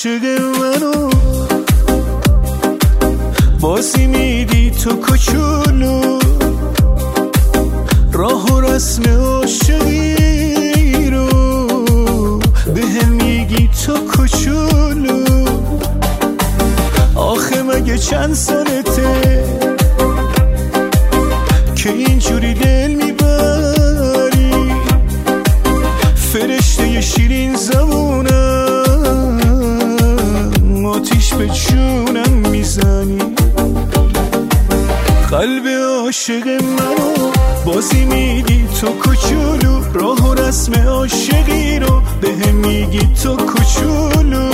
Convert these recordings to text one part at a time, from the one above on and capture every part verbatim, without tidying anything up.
عاشق منو بازی میدی تو کوچولو، راه و رسم عاشقی رو به هم میگی تو کوچولو. آخه مگه چند سالته که اینجوری دل میبری؟ فرشته شیرین زبونم، آتیش به جونم میزنی. قلب عاشق منو بازی میدی تو کوچولو، راه و رسم عاشقی رو به هم میگی تو کوچولو.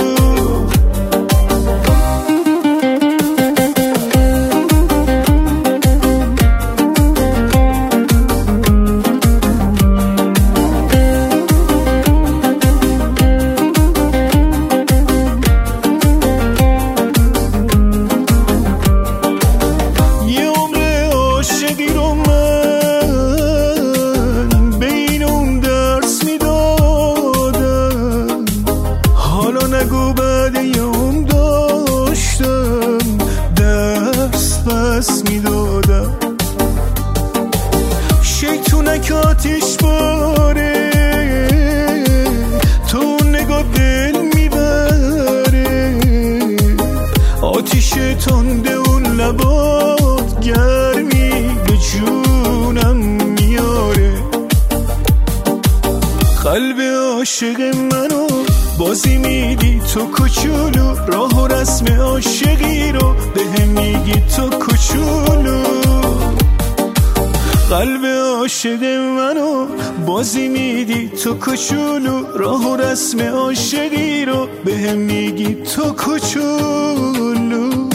نگو بعد یوم داشتم درس پس میدادم. شیطونک آتیش باره تو نگاه دل میبره، آتیش تنده اون لبات گرمی به جونم میاره. قلب عاشق منو بازی میدی تو کوچولو، راه و رسم عاشقی رو به هم میگی تو کوچولو. قلب عاشق منو بازی میدی تو کوچولو، راه و رسم عاشقی رو به هم میگی تو کوچولو.